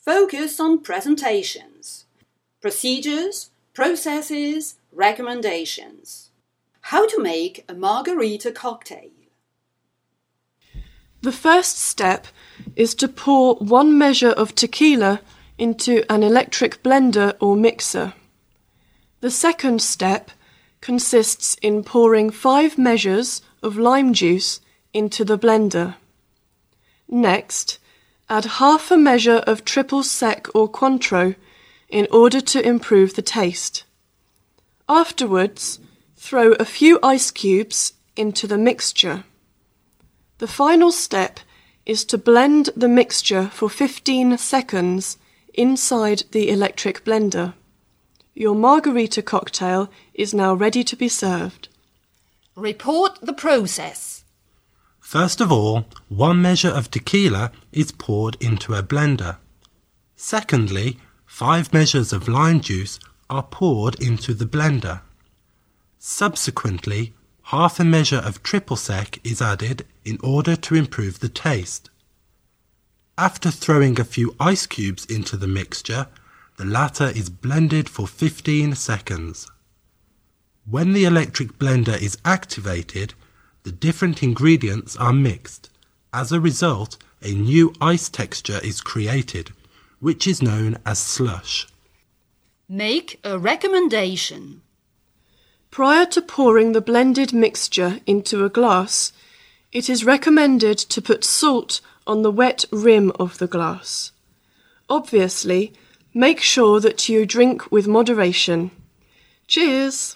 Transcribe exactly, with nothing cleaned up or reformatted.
focus on presentations, procedures, processes, recommendations. How to make a margarita cocktail. The first step is to pour one measure of tequila into an electric blender or mixer. The second step consists in pouring five measures of lime juice into the blender. Next, add half a measure of triple sec or Cointreau in order to improve the taste. Afterwards, throw a few ice cubes into the mixture. The final step is to blend the mixture for fifteen seconds inside the electric blender. Your margarita cocktail is now ready to be served. Report the process. First of all, one measure of tequila is poured into a blender. Secondly, five measures of lime juice are poured into the blender. Subsequently, half a measure of triple sec is added in order to improve the taste. After throwing a few ice cubes into the mixture, the latter is blended for fifteen seconds. When the electric blender is activated, the different ingredients are mixed. As a result, a new ice texture is created, which is known as slush. Make a recommendation. Prior to pouring the blended mixture into a glass, it is recommended to put salt on the wet rim of the glass. Obviously, make sure that you drink with moderation. Cheers!